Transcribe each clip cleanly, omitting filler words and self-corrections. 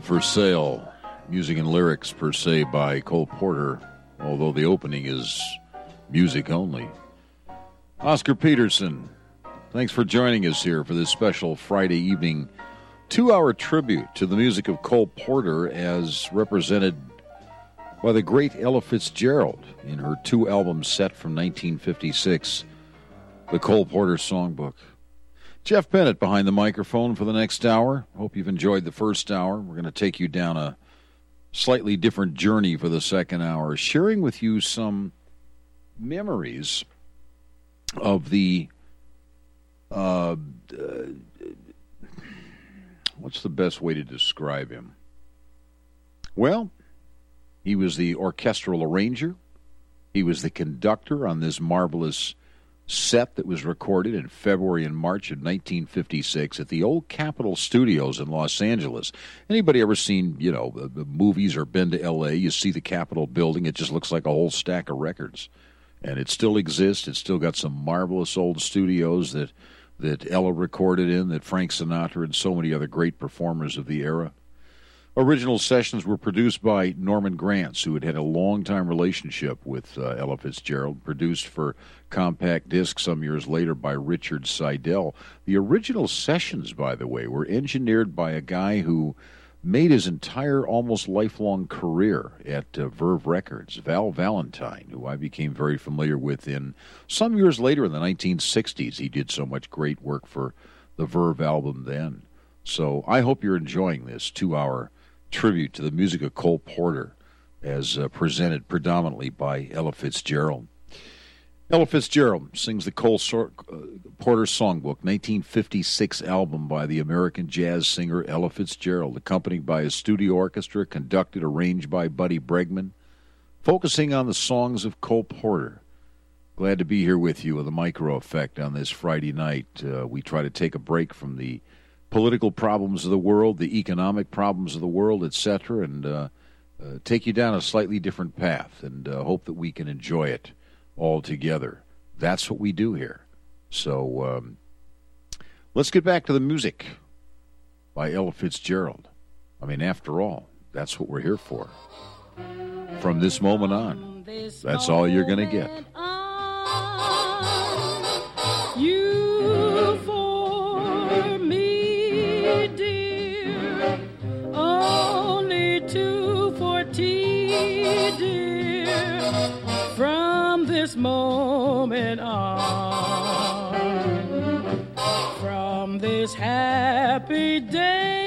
Love for Sale, music and lyrics per se by Cole Porter, although the opening is music only. Oscar Peterson, thanks for joining us here for this special Friday evening 2-hour tribute to the music of Cole Porter as represented by the great Ella Fitzgerald in her 2-album set from 1956, the Cole Porter Songbook. Jeff Bennett behind the microphone for the next hour. Hope you've enjoyed the first hour. We're going to take you down a slightly different journey for the second hour, sharing with you some memories of the, what's the best way to describe him? Well, he was the orchestral arranger. He was the conductor on this marvelous set that was recorded in February and March of 1956 at the old Capitol Studios in Los Angeles. Anybody ever seen, the movies or been to L.A., you see the Capitol building, it just looks like a whole stack of records. And it still exists. It's still got some marvelous old studios that Ella recorded in, that Frank Sinatra and so many other great performers of the era. Original sessions were produced by Norman Granz, who had had a long-time relationship with Ella Fitzgerald, produced for compact disc some years later by Richard Seidel. The original sessions, by the way, were engineered by a guy who made his entire almost lifelong career at Verve Records, Val Valentine, who I became very familiar with in some years later in the 1960s. He did so much great work for the Verve album then. So I hope you're enjoying this 2-hour tribute to the music of Cole Porter as presented predominantly by Ella Fitzgerald. Ella Fitzgerald sings the Cole Porter Songbook, 1956 album by the American jazz singer Ella Fitzgerald, accompanied by a studio orchestra, conducted, arranged by Buddy Bregman, focusing on the songs of Cole Porter. Glad to be here with you with a micro effect on this Friday night. We try to take a break from the political problems of the world, the economic problems of the world, etc., and take you down a slightly different path and hope that we can enjoy it all together. That's what we do here. So let's get back to the music by Ella Fitzgerald. I mean, after all, that's what we're here for. From this moment on, that's all you're going to get. You for me, dear, only 2:40, dear, from this moment on, from this happy day,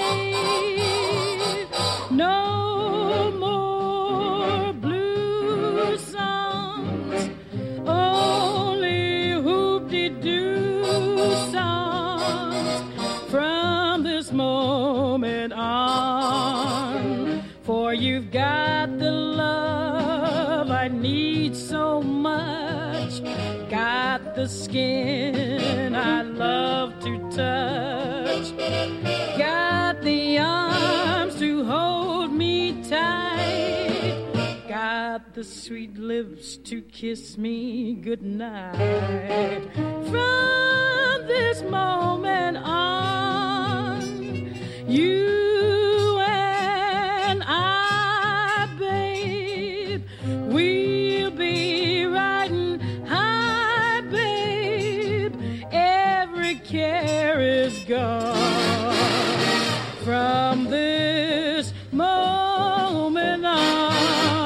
no more blue songs, only hoop-de-doo songs, from this moment on, for you've got the love I need so much, got the skin I love to touch, got the arms to hold me tight, got the sweet lips to kiss me goodnight. From this moment on, you and I, babe, we'll be riding high, babe, every care is gone. From this moment on.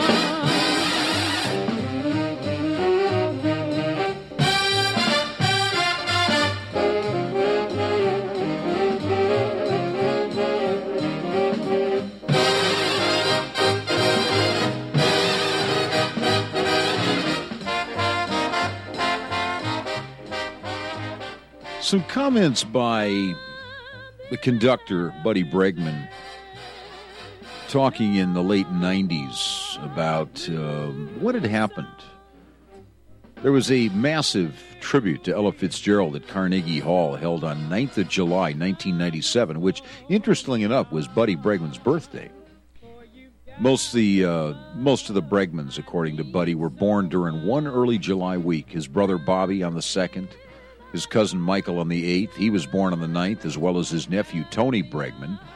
Some comments by the conductor, Buddy Bregman, talking in the late 90s about what had happened. There was a massive tribute to Ella Fitzgerald at Carnegie Hall held on 9th of July, 1997, which, interestingly enough, was Buddy Bregman's birthday. Most of the Bregmans, according to Buddy, were born during one early July week. His brother Bobby on the 2nd, his cousin Michael on the 8th. He was born on the 9th, as well as his nephew Tony Bregman.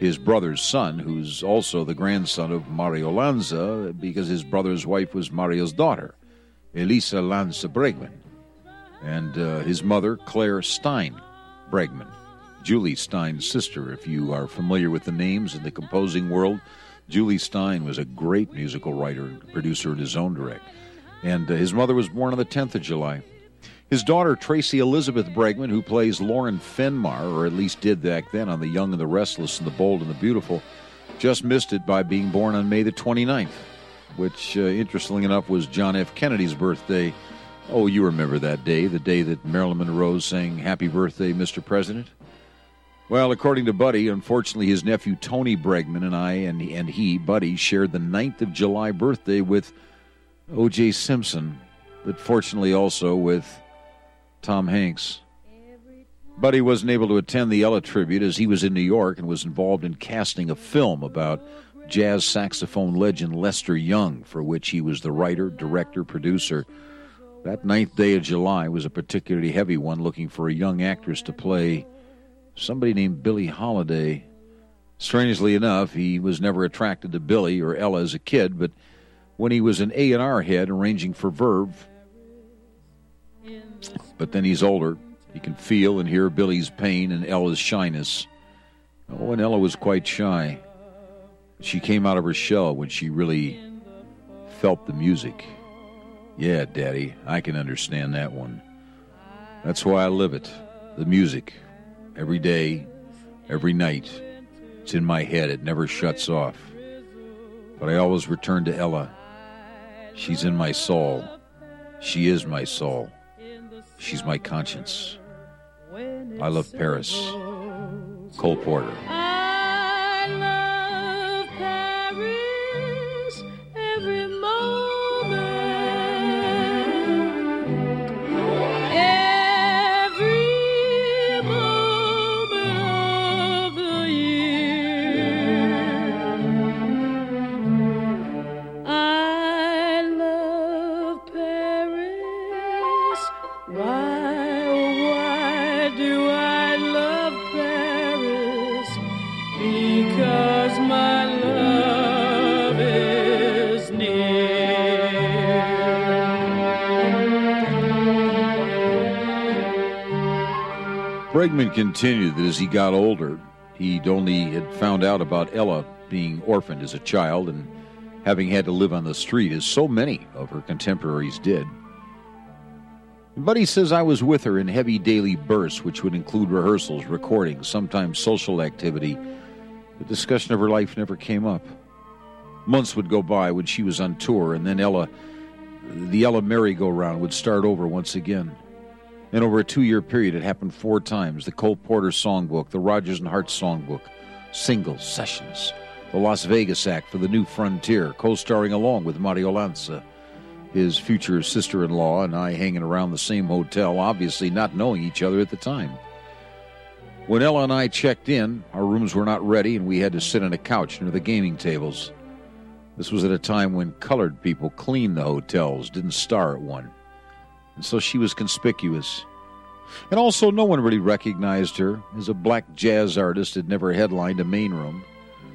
his brother's son, who's also the grandson of Mario Lanza, because his brother's wife was Mario's daughter, Elisa Lanza Bregman. And his mother, Claire Stein Bregman, Julie Stein's sister. If you are familiar with the names in the composing world, Julie Stein was a great musical writer and producer in his own direct. And his mother was born on the 10th of July. His daughter, Tracy Elizabeth Bregman, who plays Lauren Fenmar, or at least did back then on The Young and the Restless and the Bold and the Beautiful, just missed it by being born on May the 29th, which, interestingly enough, was John F. Kennedy's birthday. Oh, you remember that day, the day that Marilyn Monroe sang Happy Birthday, Mr. President? Well, according to Buddy, unfortunately, his nephew Tony Bregman and he, Buddy, shared the 9th of July birthday with O.J. Simpson, but fortunately also with Tom Hanks. Buddy wasn't able to attend the Ella tribute as he was in New York and was involved in casting a film about jazz saxophone legend Lester Young, for which he was the writer, director, producer. That 9th day of July was a particularly heavy one, looking for a young actress to play somebody named Billie Holiday. Strangely enough, he was never attracted to Billie or Ella as a kid, but when he was an A&R head arranging for Verve, but then he's older, he can feel and hear Billie's pain and Ella's shyness. Oh, and Ella was quite shy. She came out of her shell when she really felt the music. Yeah, Daddy, I can understand that one. That's why I live it. The music. Every day, every night. It's in my head. It never shuts off. But I always return to Ella. She's in my soul. She is my soul. She's my conscience. I love Paris. Cole Porter. I love Paris every moment, every moment of the year. I love Paris. Why do I love Paris? Because my love is near. Bregman continued that as he got older, he'd only had found out about Ella being orphaned as a child and having had to live on the street, as so many of her contemporaries did. But he says, I was with her in heavy daily bursts, which would include rehearsals, recordings, sometimes social activity. The discussion of her life never came up. Months would go by when she was on tour, and then the Ella merry-go-round would start over once again. And over a 2-year period, it happened 4 times. The Cole Porter Songbook, the Rodgers and Hart Songbook, singles, sessions, the Las Vegas act for the New Frontier, co-starring along with Mario Lanza, his future sister-in-law, and I hanging around the same hotel, obviously not knowing each other at the time. When Ella and I checked in, our rooms were not ready, and we had to sit on a couch near the gaming tables. This was at a time when colored people cleaned the hotels, didn't star at one. And so she was conspicuous. And also no one really recognized her as a black jazz artist had never headlined a main room.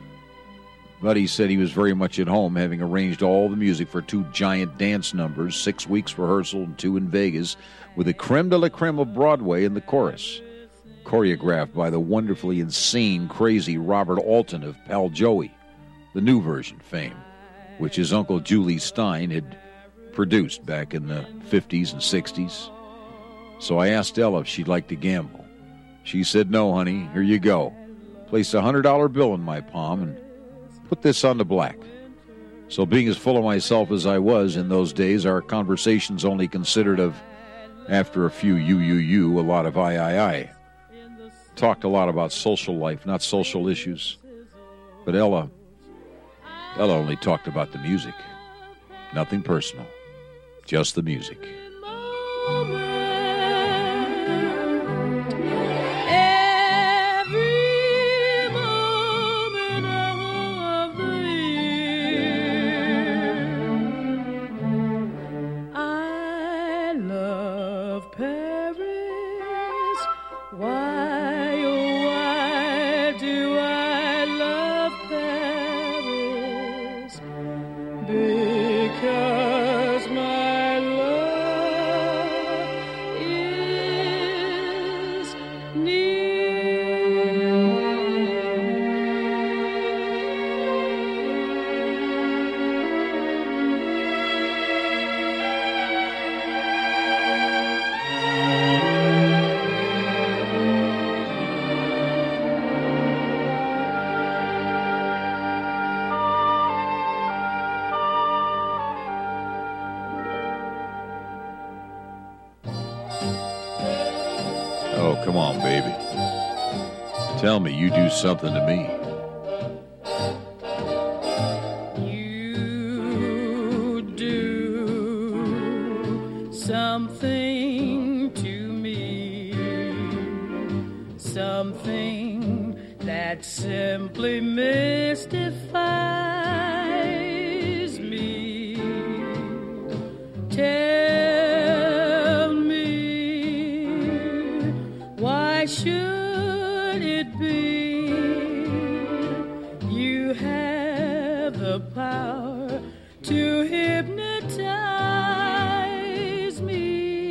But he said he was very much at home, having arranged all the music for 2 giant dance numbers, 6 weeks rehearsal and 2 in Vegas, with the creme de la creme of Broadway in the chorus, choreographed by the wonderfully insane, crazy Robert Alton of Pal Joey, the New Version fame, which his uncle Julie Stein had produced back in the 50s and 60s. So I asked Ella if she'd like to gamble. She said, no, honey, here you go. Placed a $100 bill in my palm and put this on the black. So being as full of myself as I was in those days, our conversations only considered of, after a few you, a lot of I. Talked a lot about social life, not social issues. But Ella only talked about the music. Nothing personal. Just the music. Why, oh, why do I Oh, come on, baby. Tell me you do something to me. You do something to me, something that simply mystifies me. Tell me, why should it be you have the power to hypnotize me?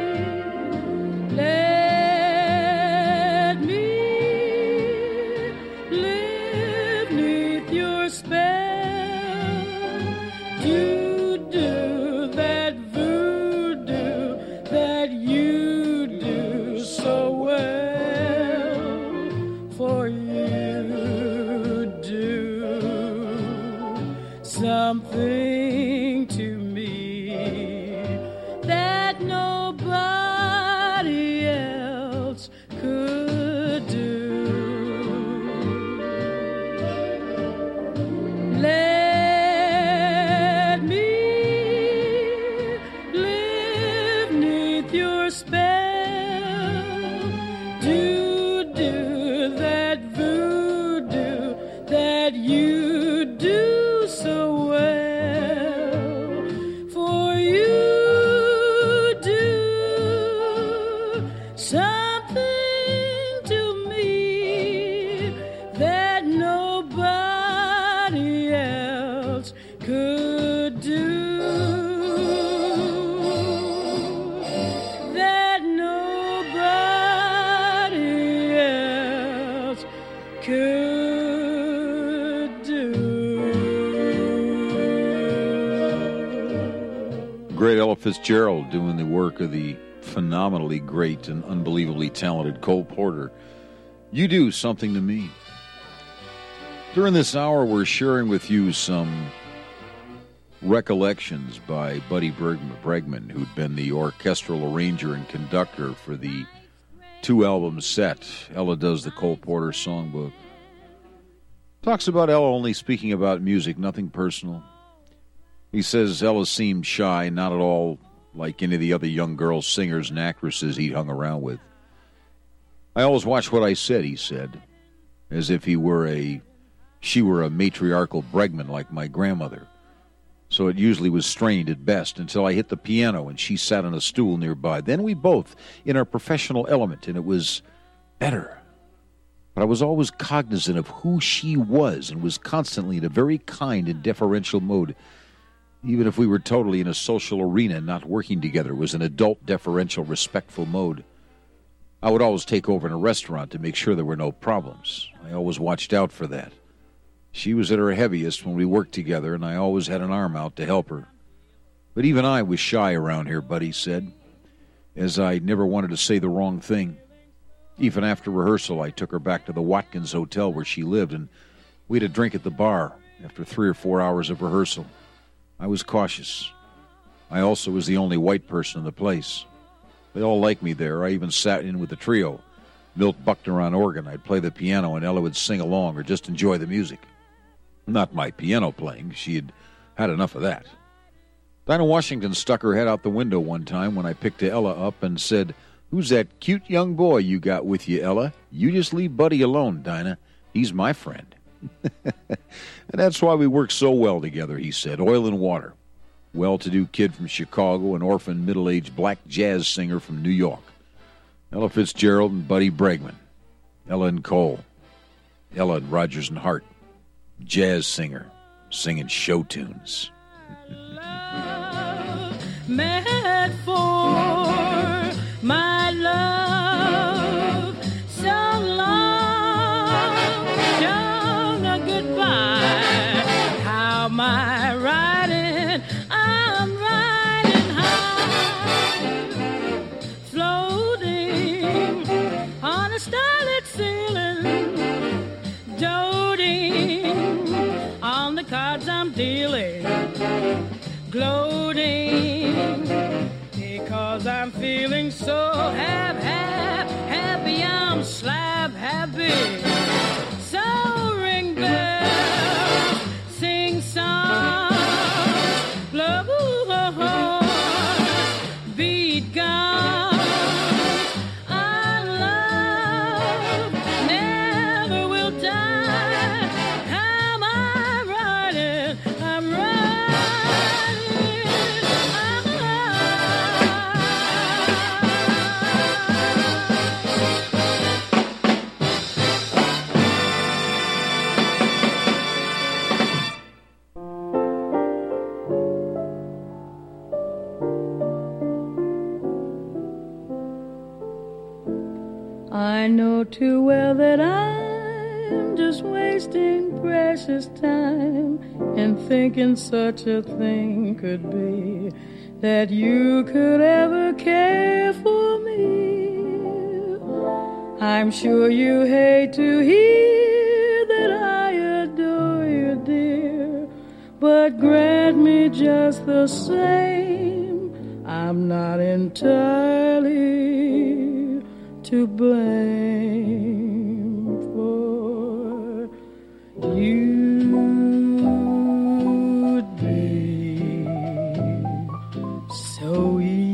Let me live neath your spell. Do that voodoo that you do so well. For you do something to me that nobody else could do. Let me live neath your spell. Do that voodoo that you do so well. For you do something to me that nobody else could do. That nobody else could do. Great Ella Fitzgerald doing the work of the phenomenally great and unbelievably talented Cole Porter. You do something to me. During this hour, we're sharing with you some recollections by Buddy Bregman, who'd been the orchestral arranger and conductor for the 2-album set. Ella does the Cole Porter songbook. Talks about Ella only speaking about music, nothing personal. He says Ella seemed shy, not at all like any of the other young girl singers and actresses he'd hung around with. I always watch what I said, he said, as if she were a matriarchal Bregman like my grandmother. So it usually was strained at best until I hit the piano and she sat on a stool nearby. Then we both in our professional element, and it was better. But I was always cognizant of who she was and was constantly in a very kind and deferential mode. Even if we were totally in a social arena, not working together, it was an adult, deferential, respectful mode. I would always take over in a restaurant to make sure there were no problems. I always watched out for that. She was at her heaviest when we worked together, and I always had an arm out to help her. But even I was shy around here, Buddy said, as I never wanted to say the wrong thing. Even after rehearsal, I took her back to the Watkins Hotel where she lived, and we had a drink at the bar after 3 or 4 hours of rehearsal. I was cautious. I also was the only white person in the place. They all liked me there. I even sat in with the trio. Milt Buckner on organ. I'd play the piano, and Ella would sing along or just enjoy the music. Not my piano playing. She had had enough of that. Dinah Washington stuck her head out the window one time when I picked Ella up and said, "Who's that cute young boy you got with you, Ella? You just leave Buddy alone, Dinah. He's my friend." And that's why we work so well together, he said. Oil and water. Well-to-do kid from Chicago, an orphan middle-aged black jazz singer from New York. Ella Fitzgerald and Buddy Bregman. Ella and Cole. Ella and Rodgers and Hart. Jazz singer, singing show tunes. Mad for my love, so long, shown a goodbye. How am I riding? I'm riding high, floating on a starlit ceiling, doting on the cards I'm dealing, gloating because I'm feeling so happy. happy. So ring bells, sing songs, blow horns, beat guns. Our love never will die. Am I riding? I'm I know too well that I'm just wasting precious time and thinking such a thing could be, that you could ever care for me. I'm sure you hate to hear that I adore you, dear, but grant me just the same, I'm not entirely to blame, for you'd be so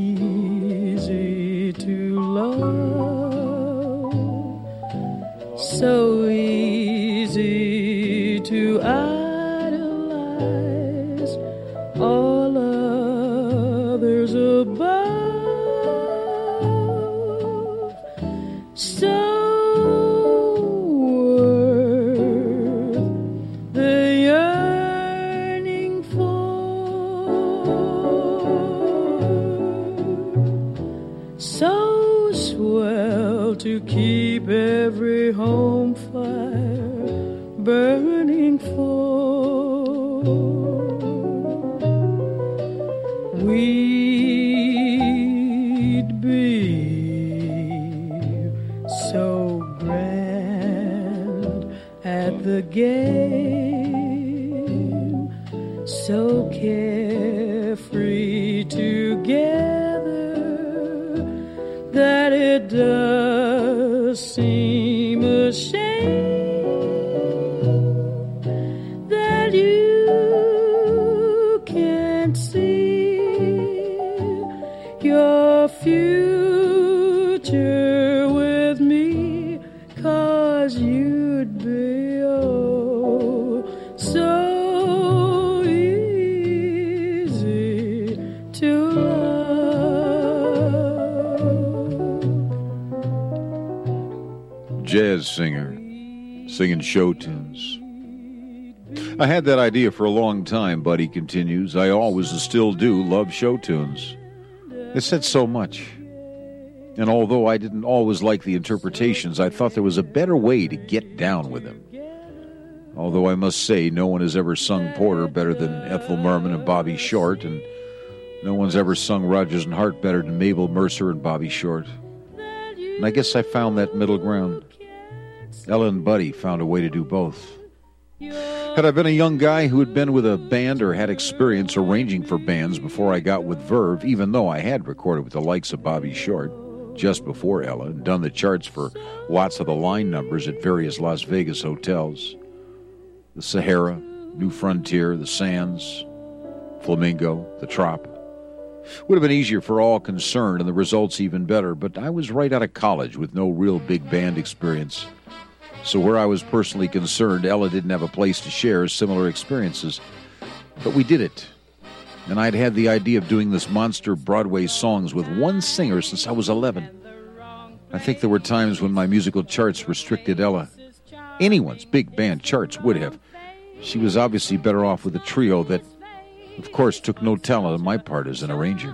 easy to love, so easy to idolize all others above. So worth the yearning for, so swell to keep every home fire burning for. We'd be so grand at the game, so carefree together, that it does seem a shame that you can't see your future with me, 'cause you'd be oh so easy to love. Jazz singer, singing show tunes. I had that idea for a long time, Buddy continues. I always and still do love show tunes. It said so much. And although I didn't always like the interpretations, I thought there was a better way to get down with them. Although I must say, no one has ever sung Porter better than Ethel Merman and Bobby Short, and no one's ever sung Rodgers and Hart better than Mabel Mercer and Bobby Short. And I guess I found that middle ground. Ella and Buddy found a way to do both. Had I been a young guy who had been with a band or had experience arranging for bands before I got with Verve, even though I had recorded with the likes of Bobby Short just before Ella and done the charts for lots of the line numbers at various Las Vegas hotels, the Sahara, New Frontier, the Sands, Flamingo, the Trop, would have been easier for all concerned and the results even better, but I was right out of college with no real big band experience. So where I was personally concerned, Ella didn't have a place to share similar experiences. But we did it. And I'd had the idea of doing this monster Broadway songs with one singer since I was 11. I think there were times when my musical charts restricted Ella. Anyone's big band charts would have. She was obviously better off with a trio that, of course, took no talent on my part as an arranger.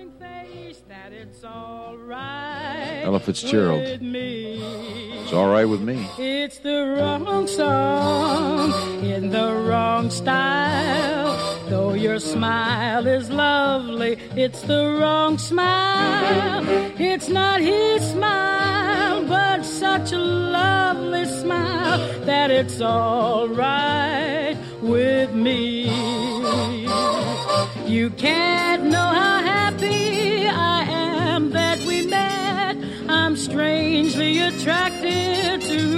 Ella Fitzgerald. It's all right with me. It's the wrong song in the wrong style. Though your smile is lovely, it's the wrong smile. It's not his smile, but such a lovely smile that it's all right with me. You can't know how happy I am that we met. I'm strangely attracted to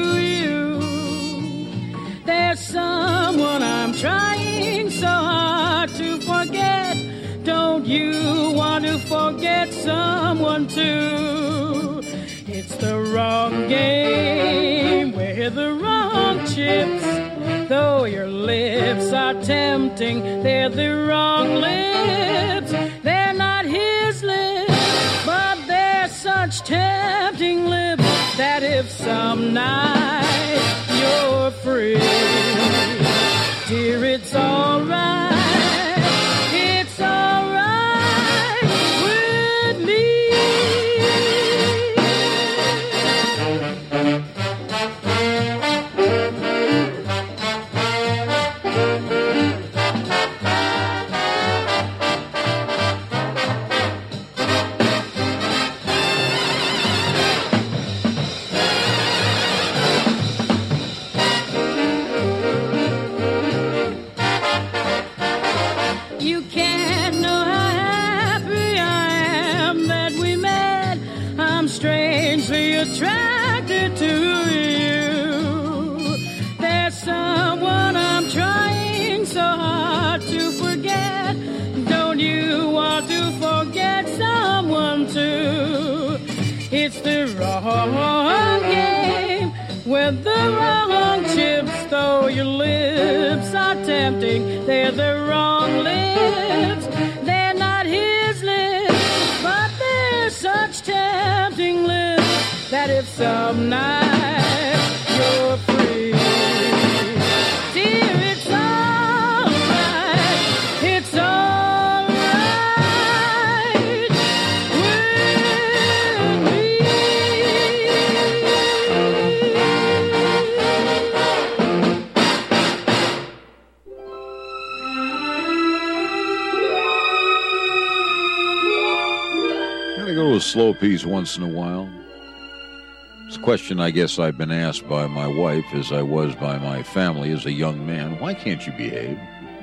forget someone too. It's the wrong game with the wrong chips. Though your lips are tempting, they're the wrong lips. They're not his lips, but they're such tempting lips that if some night you're free, dear, it's all right. It's all right with me. You can't know how happy I am that we met. I'm strangely attracted to you. There's someone I'm trying so hard to forget. Don't you want to forget someone too? It's the wrong game with the wrong chips. Though your lips are tempting, they're the wrong lips. They're not his lips, but they're such tempting lips that if some night you're free, dear, it's all right. It's all right with me. Gotta go to a slow piece once in a while. It's a question I guess I've been asked by my wife, as I was by my family as a young man. Why can't you behave?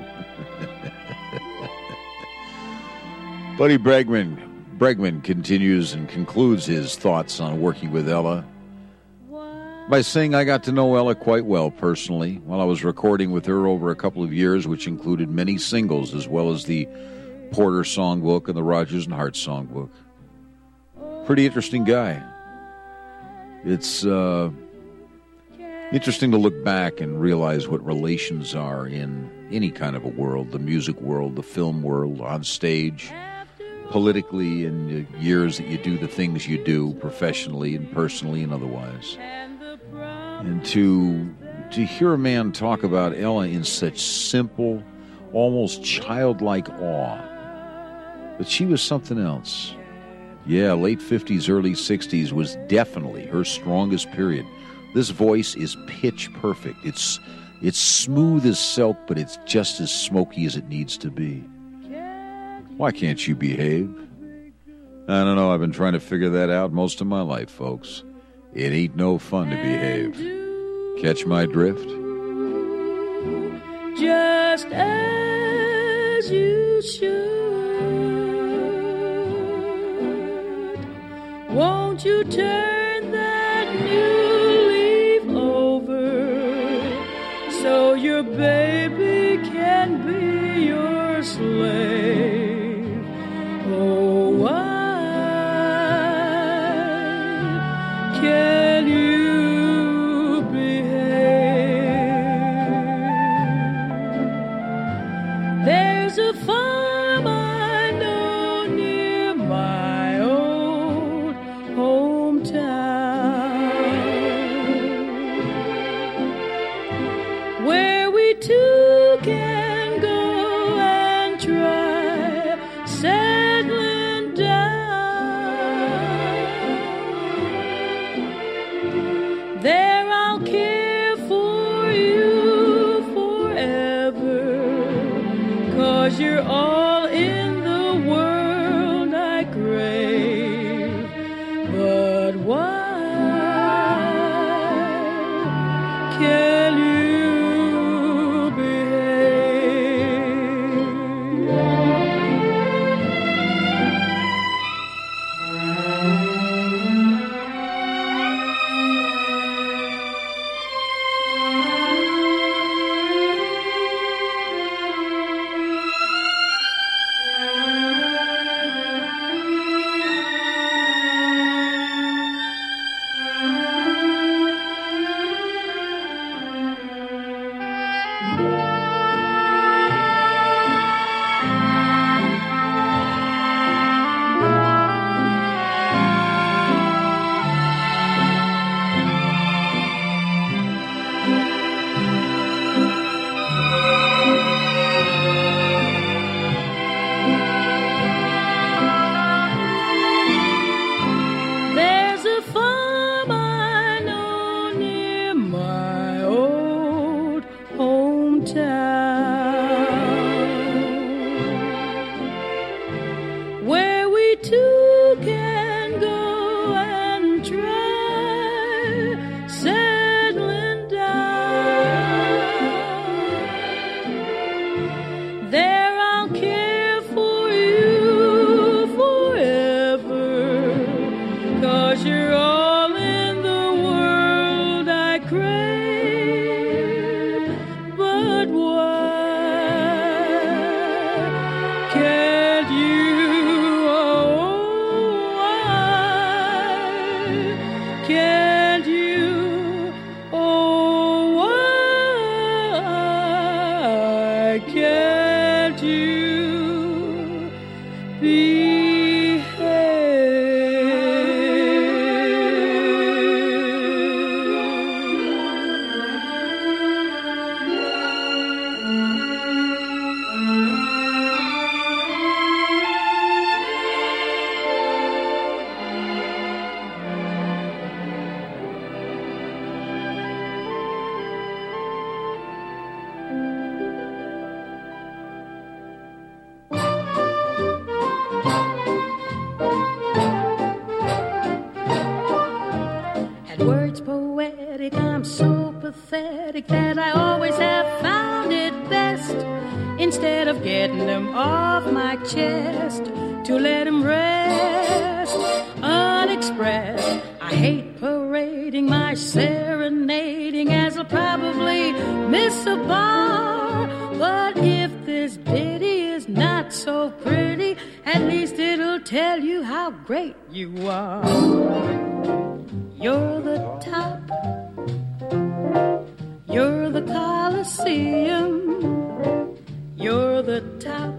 Buddy Bregman continues and concludes his thoughts on working with Ella by saying, I got to know Ella quite well personally while I was recording with her over a couple of years, which included many singles as well as the Porter Songbook and the Rodgers and Hart Songbook. Pretty interesting guy. It's interesting to look back and realize what relations are in any kind of a world, the music world, the film world, on stage, politically, in the years that you do the things you do professionally and personally and otherwise. And to hear a man talk about Ella in such simple, almost childlike awe, but she was something else. Yeah, late 50s, early 60s was definitely her strongest period. This voice is pitch perfect. It's smooth as silk, but it's just as smoky as it needs to be. Why can't you behave? I don't know. I've been trying to figure that out most of my life, folks. It ain't no fun to behave. Catch my drift? Just as you should. Won't you turn that new leaf over so your baby can be your slave? Oh, why can you behave? There's a farm I know near my old hometown, where we two can go and try two can go and try settling down. There I'll care for you forever, 'cause you're all in the world I crave. But why can't you, oh, why can't you, oh, why can't you Had words poetic, I'm so pathetic that I always have found it best, instead of getting them off my chest, to let them rest unexpressed. I hate parading my serenading, as I'll probably miss a bar. But if this ditty is not so pretty, at least it'll tell you how great you are. You're the top, you're the Coliseum, you're the top,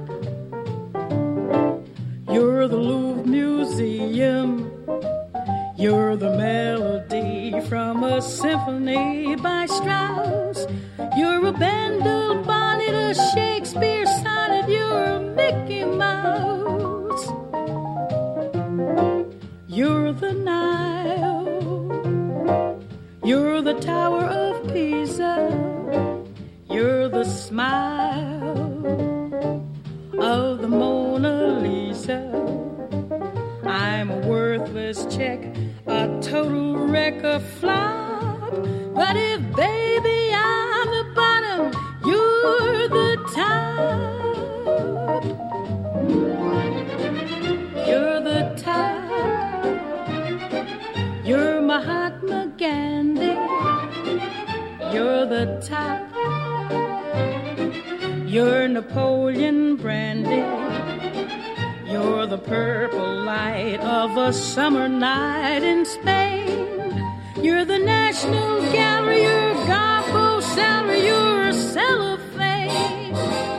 you're the Louvre Museum, you're the melody from a symphony by Strauss, you're a Bendel bonnet, a Shakespeare sonnet, you're a Mickey Mouse, you're the Nile, you're the Tower of Pisa, you're the smile of the Mona Lisa. I'm a worthless check, a total wreck, a flop. But if, baby, I'm the bottom, you're the top. You're the top. You're Mahatma Gandhi. You're the top. You're Napoleon Brandy. You're the purple light of a summer night in Spain. You're the National Gallery. You're Garbo Salary. You're cellophane.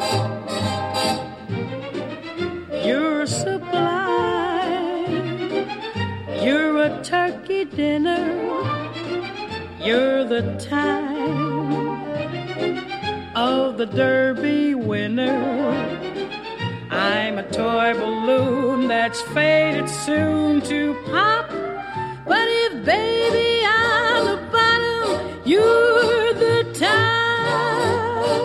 You're sublime. You're a turkey dinner. You're the time of the Derby winner. I'm a toy balloon that's fated soon to pop. But if, baby, I'm the bottom, you're the top.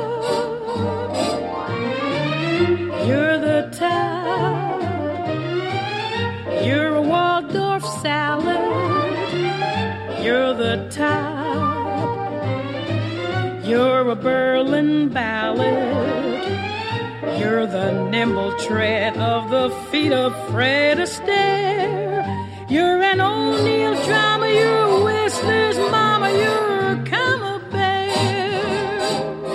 You're the top. You're a Waldorf salad. You're the top. You're a Berlin ballad. You're the nimble tread of the feet of Fred Astaire. You're an O'Neill drama. You're a Whistler's mama. You're a Camembert.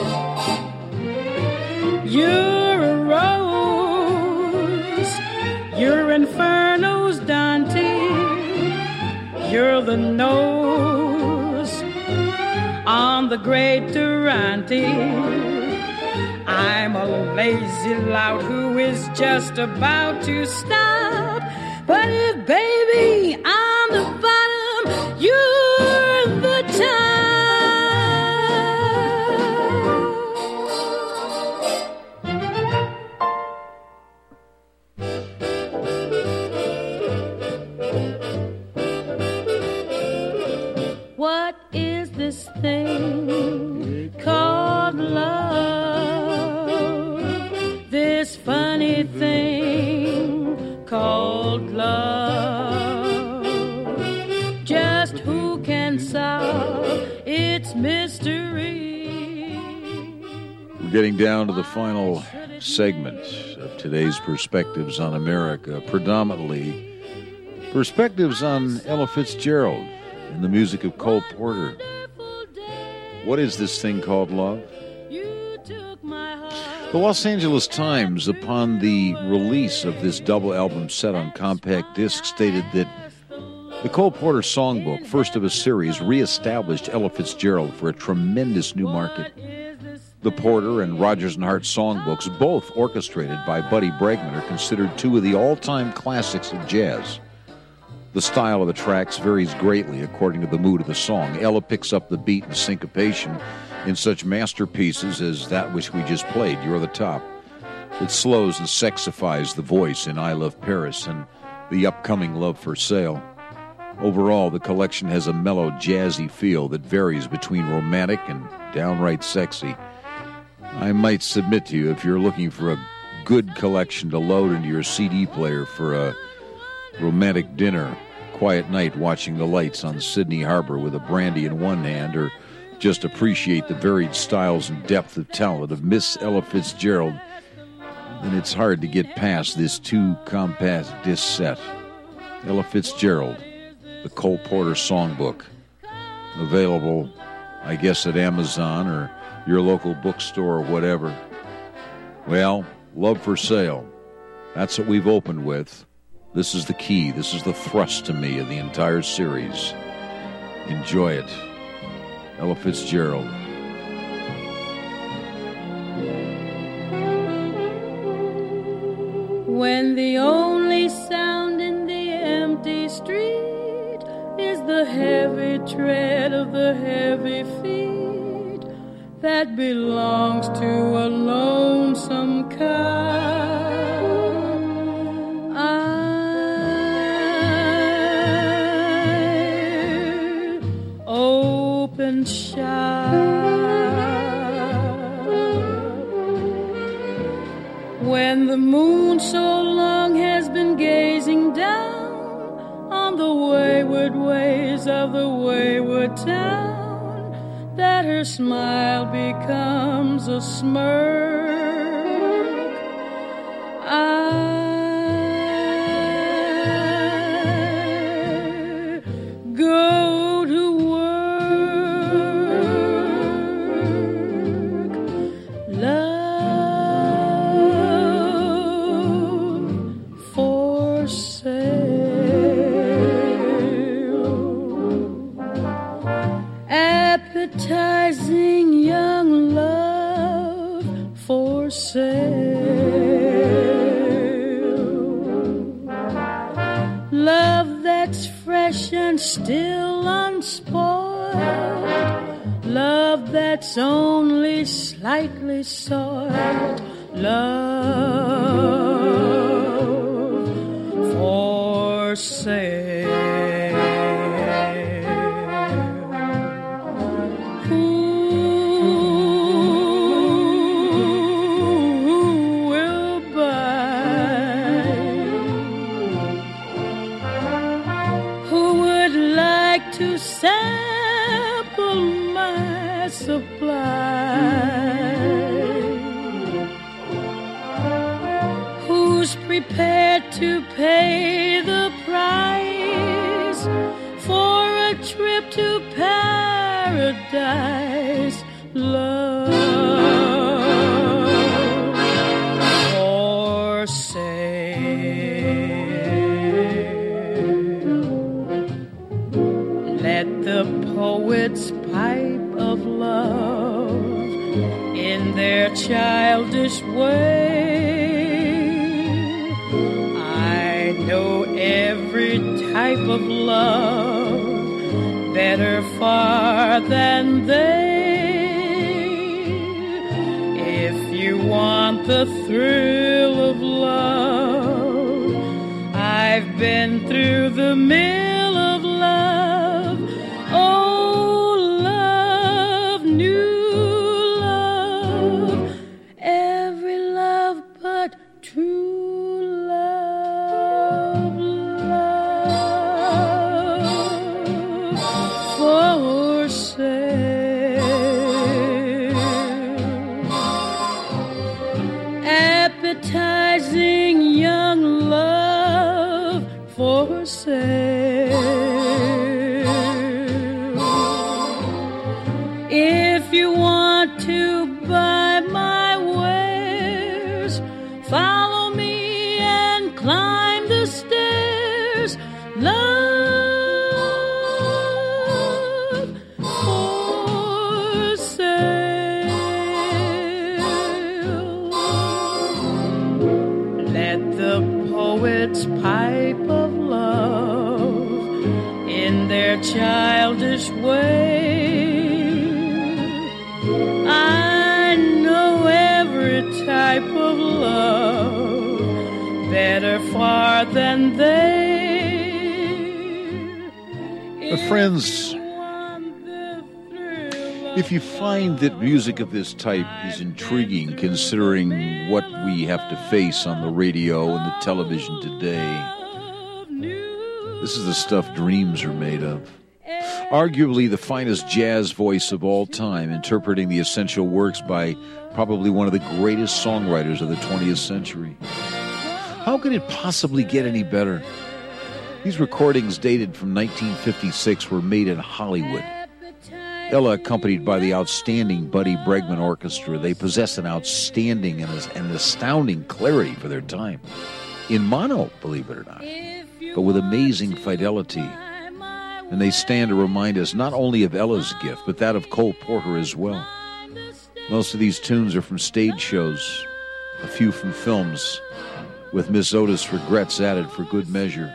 You're a rose. You're Inferno's Dante. You're the nose on the great Durante. I'm a lazy lout who is just about to stop. But if, baby, I'm the bottom, you're the top. What is this thing called love? This funny thing called called love. Just who can solve its mystery? We're getting down to the final segment of today's Perspectives on America, predominantly perspectives on Ella Fitzgerald and the music of Cole Porter. What is this thing called love? The Los Angeles Times, upon the release of this double album set on compact disc, stated that the Cole Porter Songbook, first of a series, reestablished Ella Fitzgerald for a tremendous new market. The Porter and Rodgers and Hart songbooks, both orchestrated by Buddy Bregman, are considered two of the all-time classics of jazz. The style of the tracks varies greatly according to the mood of the song. Ella picks up the beat and syncopation in such masterpieces as that which we just played, You're the Top. It slows and sexifies the voice in I Love Paris and the upcoming Love for Sale. Overall, the collection has a mellow, jazzy feel that varies between romantic and downright sexy. I might submit to you, if you're looking for a good collection to load into your CD player for a romantic dinner, quiet night watching the lights on Sydney Harbor with a brandy in one hand, or just appreciate the varied styles and depth of talent of Miss Ella Fitzgerald, then it's hard to get past this two compact disc set. Ella Fitzgerald, the Cole Porter Songbook, available, I guess, at Amazon or your local bookstore or whatever. Well, Love for Sale. That's what we've opened with. This is the key. This is the thrust to me of the entire series. Enjoy it. Ella Fitzgerald. When the only sound in the empty street is the heavy tread of the heavy feet that belongs to a lonesome cow, I open shop. When the moon so long has been gazing down on the wayward ways of the wayward town, that her smile becomes a smirk, I go to work. Love for sale. Appetizing young love for sale. Love that's fresh and still unspoiled. Love that's only slightly soiled. Love for sale. To sample my supply, who's prepared to pay the price for a trip to paradise? Love for sale. Let the poets pipe of love in their childish way. I know every type of love better far than they. If you want the thrill of love, I've been through the mill of love. Oh, love, new love, every love but true love. for sale. If you want to buy my wares, follow me and climb the stairs. Love for sale. Let the poets pipe of love in their childish way. I know every type of love better far than they. Friends, if you find that music of this type is intriguing, considering what we have to face on the radio and the television today, this is the stuff dreams are made of. Arguably the finest jazz voice of all time, interpreting the essential works by probably one of the greatest songwriters of the 20th century. How could it possibly get any better? These recordings, dated from 1956, were made in Hollywood. Ella, accompanied by the outstanding Buddy Bregman Orchestra, they possess an outstanding and an astounding clarity for their time. In mono, believe it or not, but with amazing fidelity. And they stand to remind us not only of Ella's gift, but that of Cole Porter as well. Most of these tunes are from stage shows, a few from films, with Miss Otis' regrets added for good measure.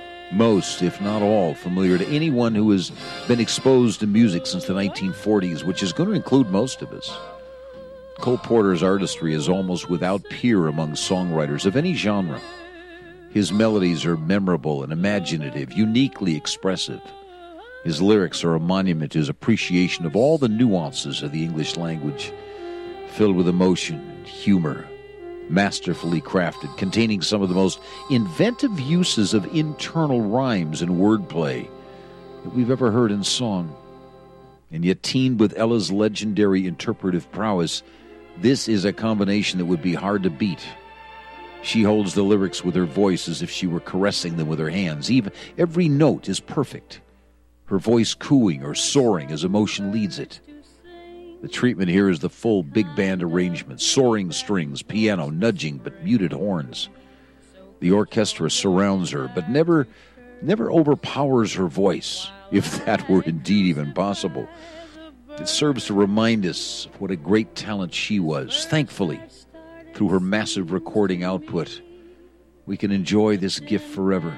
Most, if not all, familiar to anyone who has been exposed to music since the 1940s, which is going to include most of us. Cole Porter's artistry is almost without peer among songwriters of any genre. His melodies are memorable and imaginative, uniquely expressive. His lyrics are a monument to his appreciation of all the nuances of the English language, filled with emotion and humor, masterfully crafted, containing some of the most inventive uses of internal rhymes and wordplay that we've ever heard in song. And yet, teamed with Ella's legendary interpretive prowess, this is a combination that would be hard to beat. She holds the lyrics with her voice as if she were caressing them with her hands. Even every note is perfect, her voice cooing or soaring as emotion leads it. The treatment here is the full big band arrangement, soaring strings, piano, nudging but muted horns. The orchestra surrounds her, but never overpowers her voice, if that were indeed even possible. It serves to remind us of what a great talent she was. Thankfully, through her massive recording output, we can enjoy this gift forever.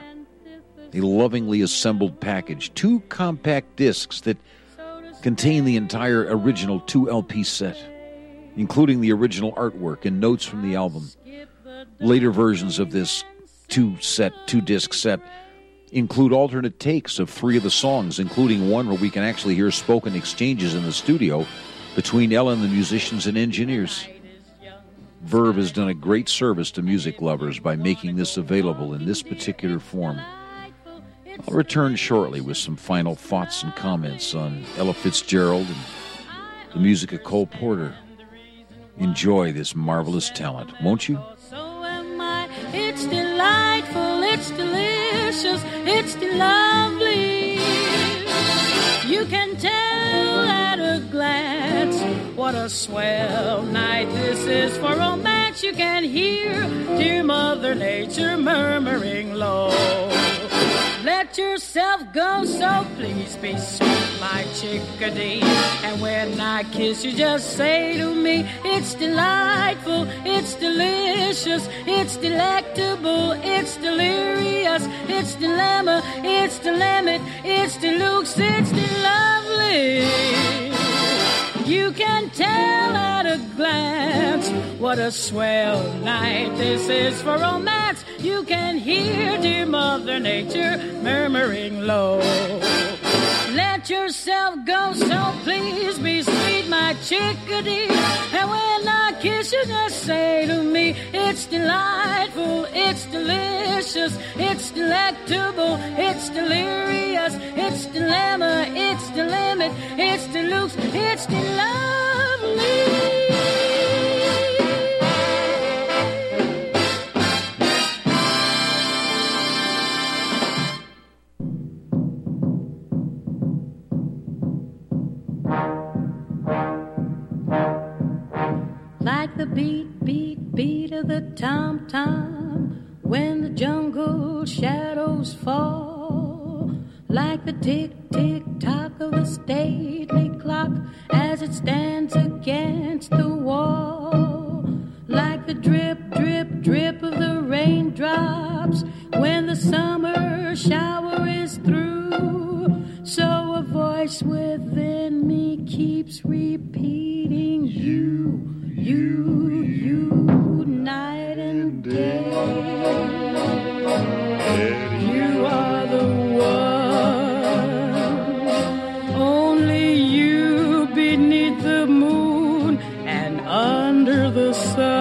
A lovingly assembled package, 2 compact discs that contain the entire original 2 LP set, including the original artwork and notes from the album. Later versions of this 2-disc set include alternate takes of 3 of the songs, including one where we can actually hear spoken exchanges in the studio between Ella and the musicians and engineers. Verve has done a great service to music lovers by making this available in this particular form. I'll return shortly with some final thoughts and comments on Ella Fitzgerald and the music of Cole Porter. Enjoy this marvelous talent, won't you? So am I. It's delightful, it's delicious, it's lovely. You can tell at a glance what a swell night this is for romance. You can hear dear Mother Nature murmuring low. Let yourself go, so please be sweet, my chickadee. And when I kiss you, just say to me, it's delightful, it's delicious, it's delectable, it's delirious, it's dilemma, it's the limit, it's deluxe, it's lovely. You can tell at a glance what a swell night this is for romance. You can hear dear Mother Nature murmuring low. Let yourself go, so please be sweet, my chickadee. And when I kiss you, just say to me, it's delightful, it's delicious, it's delectable, it's delirious, it's dilemma, it's the limit, it's deluxe, it's lovely. beat of the tom-tom when the jungle shadows fall, like the tick-tick-tock of the stately clock as it stands against the wall, like the drip-drip-drip of the raindrops when the summer shower is through. So a voice within me keeps repeating you, night and day. You are the one, only you beneath the moon and under the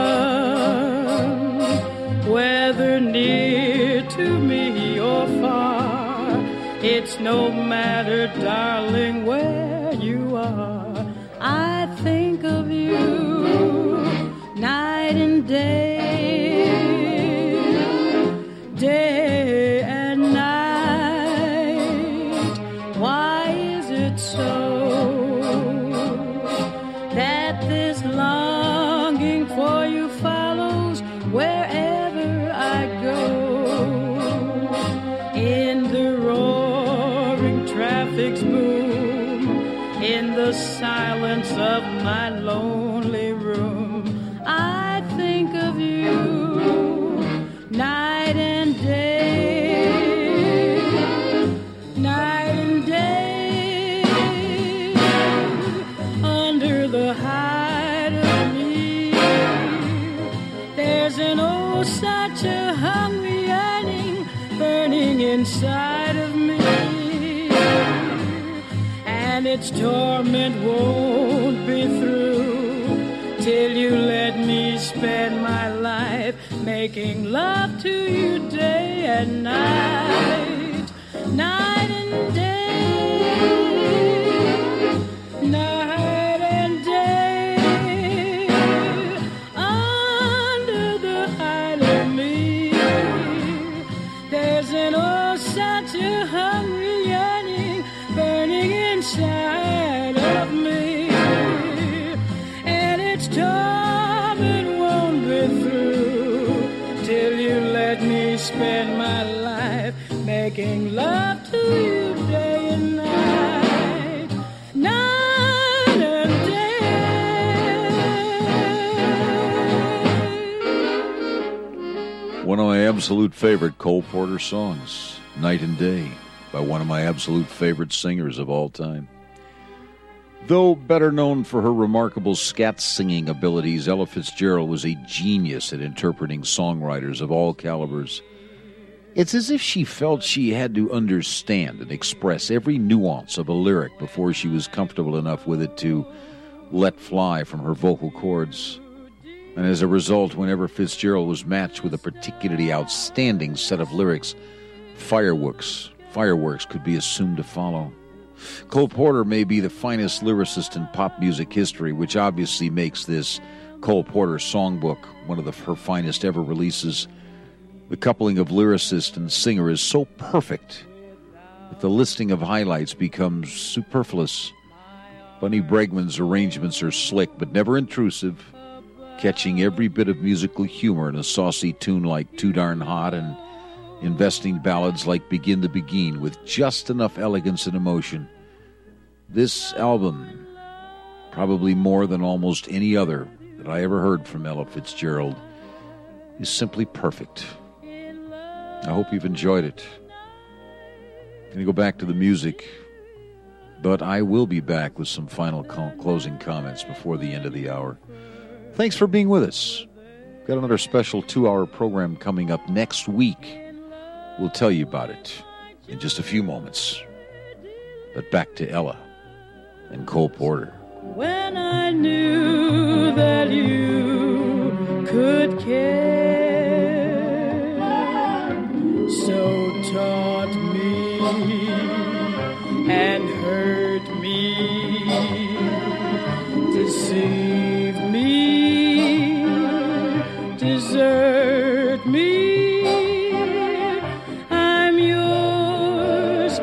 sun. Whether near to me or far, it's no matter, darling, where you are. I think of you night and day, day and night. Why is it so that this longing for you follows wherever I go? In the roaring traffic's boom, in the silence of my lonely room, I think of you night and day, night and day. Under the hide of me, there's an oh such a hungry yearning burning inside of me, and its torment won't be through till you let me spend my life making love to you day and night, night and day, night and day. Under the hide of me, there's an oh such a hungry yearning burning inside of me, and its torment won't be through till you let me spend my life making love to you day and night, night and day. One of my absolute favorite Cole Porter songs, Night and Day, by one of my absolute favorite singers of all time. Though better known for her remarkable scat singing abilities, Ella Fitzgerald was a genius at interpreting songwriters of all calibers. It's as if she felt she had to understand and express every nuance of a lyric before she was comfortable enough with it to let fly from her vocal cords. And as a result, whenever Fitzgerald was matched with a particularly outstanding set of lyrics, fireworks could be assumed to follow. Cole Porter may be the finest lyricist in pop music history, which obviously makes this Cole Porter songbook one of her finest ever releases. The coupling of lyricist and singer is so perfect that the listing of highlights becomes superfluous. Bunny Bregman's arrangements are slick but never intrusive, catching every bit of musical humor in a saucy tune like Too Darn Hot, and investing ballads like Begin to Begin with just enough elegance and emotion. This album, probably more than almost any other that I ever heard from Ella Fitzgerald, is simply perfect. I hope you've enjoyed it. I'm going to go back to the music, but I will be back with some final closing comments before the end of the hour. Thanks for being with us. Got another special 2-hour program coming up next week. We'll tell you about it in just a few moments. But back to Ella and Cole Porter. When I knew that you could care, so taught me and hurt me, deceived me, desert me. I'm yours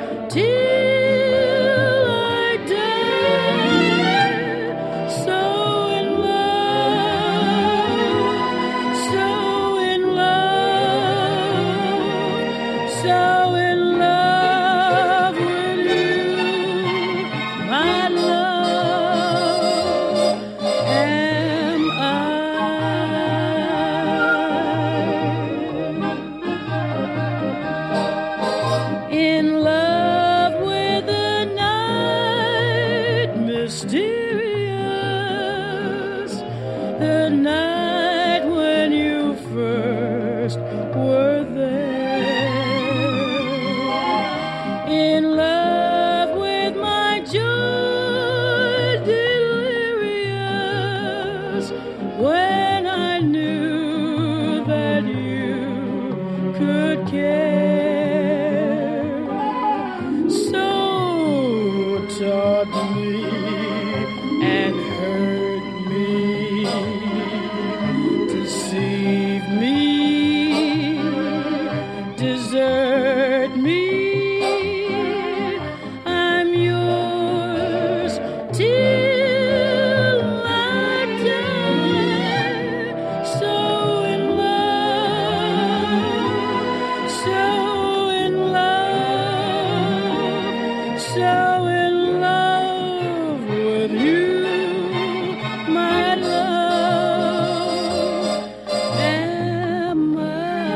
till I die, so in love so in love with you, my love, am I. In love with the night, mysterious, the night when you first were there. In love with my joy delirious, when I knew that you could care. So taught me and hurt me, deceive me, desert me. I'm yours till I die. So in love, so in love, so in love with you, my love, am I.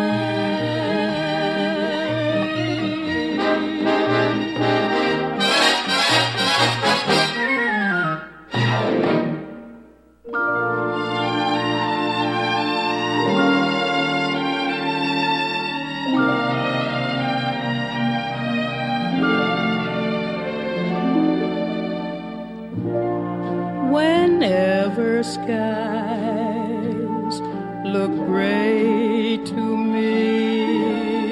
Whenever skies look gray to me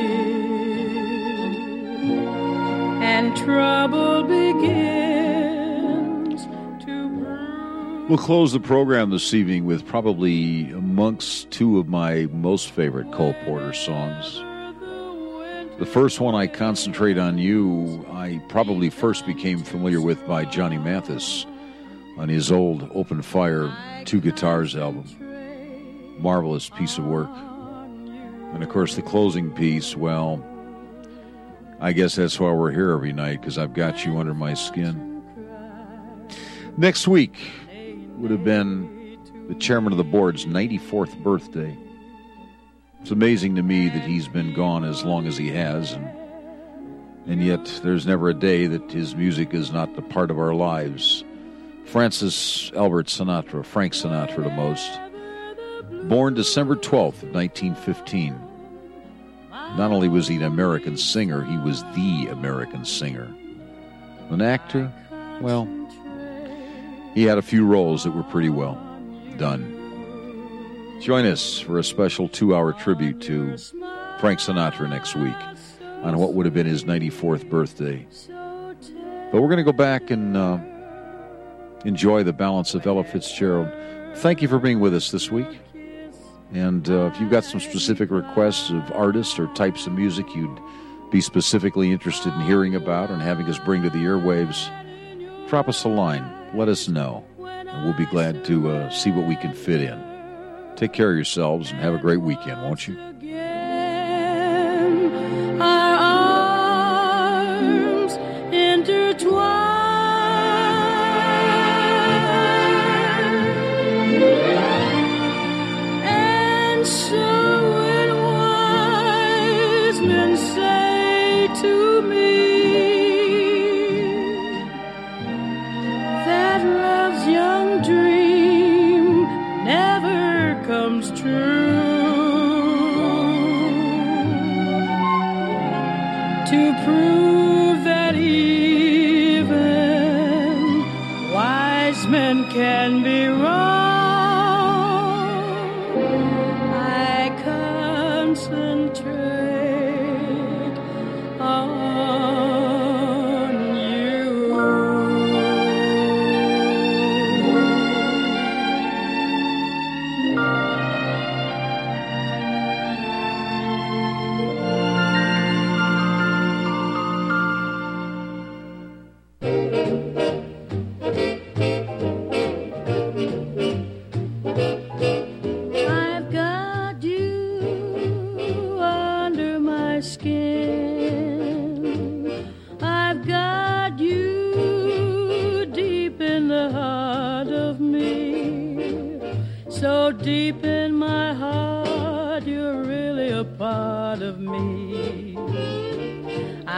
and trouble begins to brew. We'll close the program this evening with probably amongst two of my most favorite Cole Porter songs. The first one, I Concentrate on You, I probably first became familiar with by Johnny Mathis on his old Open Fire Two Guitars album. Marvelous piece of work. And of course the closing piece, well, I guess that's why we're here every night, because I've got you under my skin. Next week would have been the chairman of the board's 94th birthday. It's amazing to me that he's been gone as long as he has, and yet there's never a day that his music is not a part of our lives. Francis Albert Sinatra, Frank Sinatra to most. Born December 12th, 1915. Not only was he an American singer, he was the American singer. An actor, well, he had a few roles that were pretty well done. Join us for a special 2-hour tribute to Frank Sinatra next week on what would have been his 94th birthday. But we're going to go back and enjoy the balance of Ella Fitzgerald. Thank you for being with us this week. And if you've got some specific requests of artists or types of music you'd be specifically interested in hearing about and having us bring to the airwaves, drop us a line. Let us know. And we'll be glad to see what we can fit in. Take care of yourselves and have a great weekend, won't you? Again, our arms intertwined, and so when wise men say to me that love's young dream never comes true, to prove that even wise men can be wrong, I concentrate on you.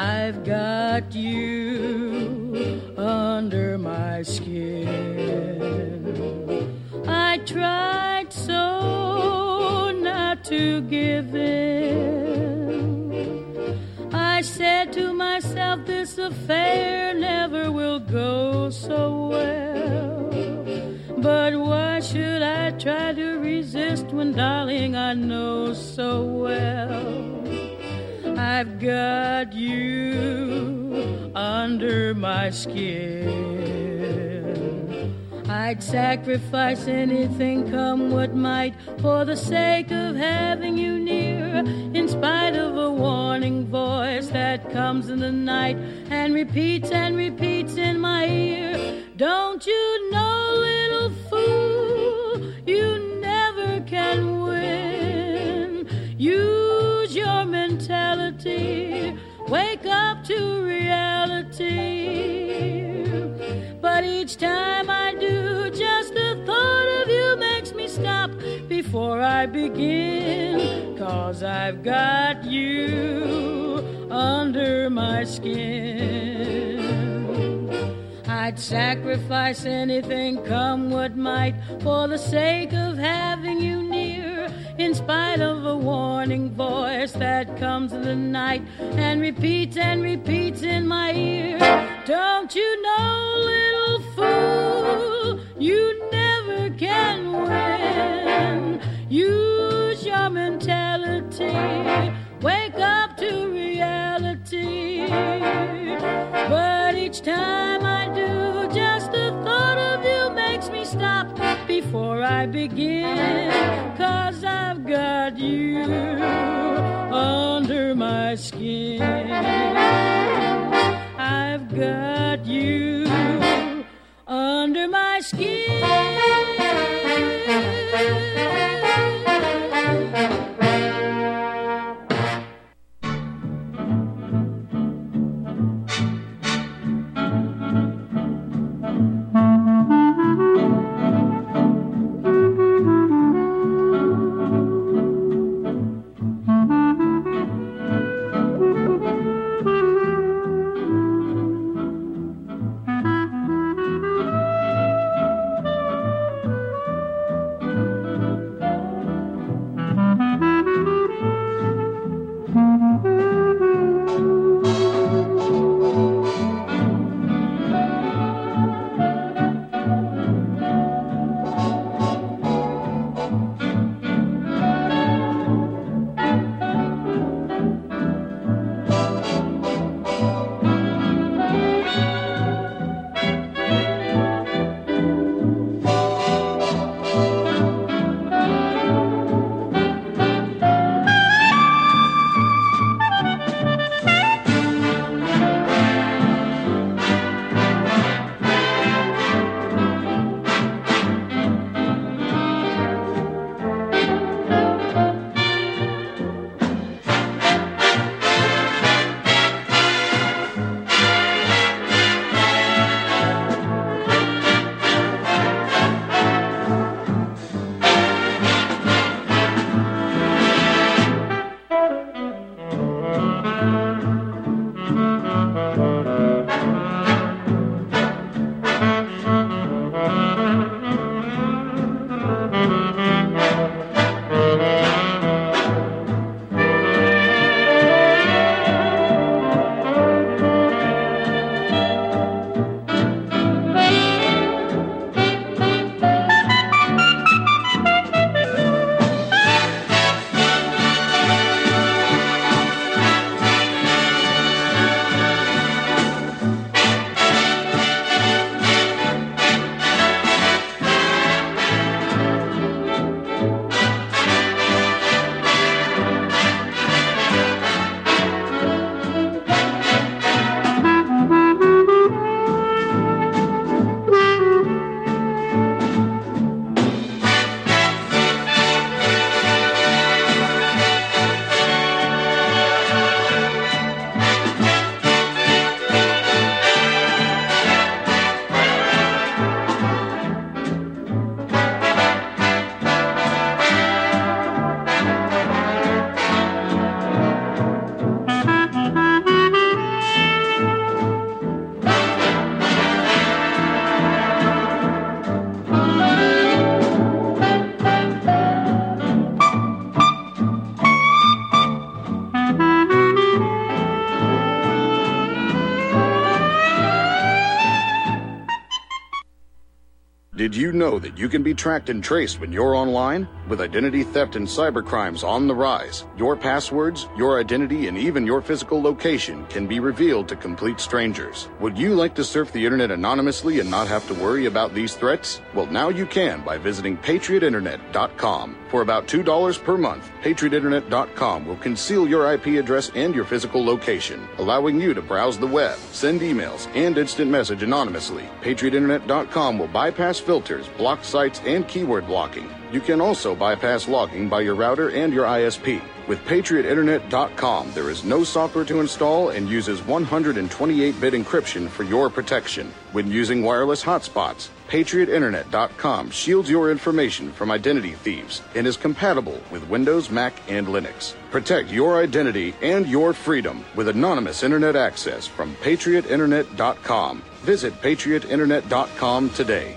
I've got you under my skin. I tried so not to give in. I said to myself, this affair never will go so well. But why should I try to resist when, darling, I know so well I've got you under my skin. I'd sacrifice anything, come what might, for the sake of having you near, in spite of a warning voice that comes in the night and repeats in my ear. Don't you know, little fool, you never can win. Use your mentality, wake up to reality. But each time I do, just the thought of you makes me stop before I begin. 'Cause I've got you under my skin. I'd sacrifice anything, come what might, for the sake of having you near, in spite of a warning voice that comes in the night and repeats in my ear. Don't you know, little fool, you never can win. Use your mentality, wake up to reality. But each time I do, just the thought of you makes me stop before I begin. 'Cause I've got you under my skin. I've got you under my skin. Did you know that you can be tracked and traced when you're online? With identity theft and cybercrimes on the rise, your passwords, your identity, and even your physical location can be revealed to complete strangers. Would you like to surf the internet anonymously and not have to worry about these threats? Well, now you can by visiting PatriotInternet.com. For about $2 per month, PatriotInternet.com will conceal your IP address and your physical location, allowing you to browse the web, send emails, and instant message anonymously. PatriotInternet.com will bypass filters, block sites, and keyword blocking. You can also bypass logging by your router and your ISP. With PatriotInternet.com, there is no software to install and uses 128-bit encryption for your protection. When using wireless hotspots, PatriotInternet.com shields your information from identity thieves and is compatible with Windows, Mac, and Linux. Protect your identity and your freedom with anonymous internet access from PatriotInternet.com. Visit PatriotInternet.com today.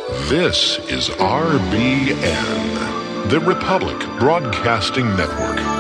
This is RBN, the Republic Broadcasting Network.